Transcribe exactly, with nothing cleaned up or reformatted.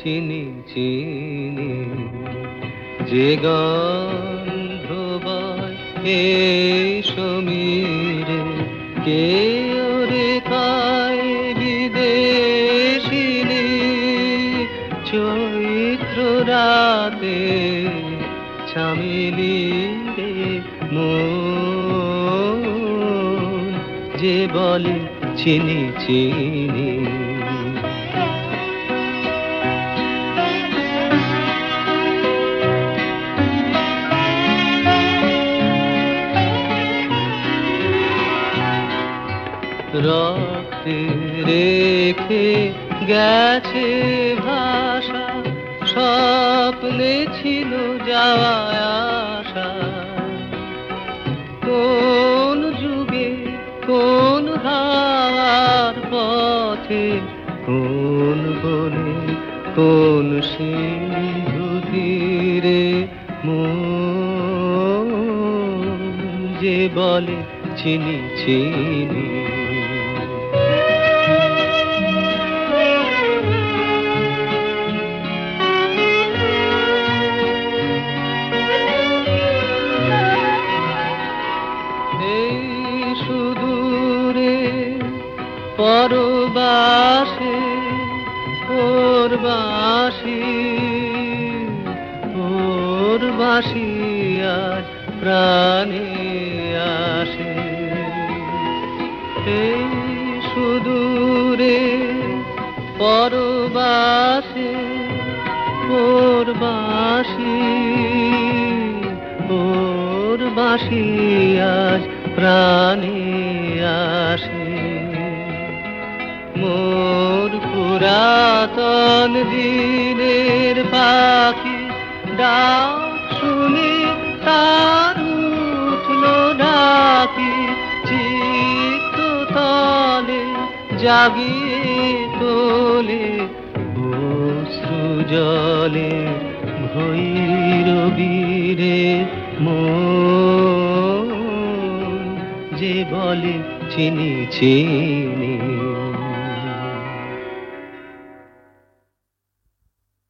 চিনি চিনি যে গন্ধ বয় এ সমীরে কে ওরে কায় বিদেশিনী চৈত্র রাতে চামেলি রে মন যে বলে চিনি চিনি রক্তে রেখে গেছে ভাষা স্বপ্নে ছিল যাওয়া আশা কোন যুগে কোন হাওয়ার পথে কোন বনে কোন সিন্ধু তীরে মন যে বলে চিনি চিনি সুদূরে পরবাসে ওর বাঁশি ওর বাঁশি আজ প্রাণে আসে এই সুদূরে পরবাসে ওর বাঁশি ওর বাঁশি আজ প্রাণে আসে মোর পুরাতন দিনের পাখি ডাক শুনে তার উঠলো ডাকি চিত্ত তলে জাগিয়ে তোলে অশ্রু জলে ভৈরবীরে মন যে বলে চিনি চিনি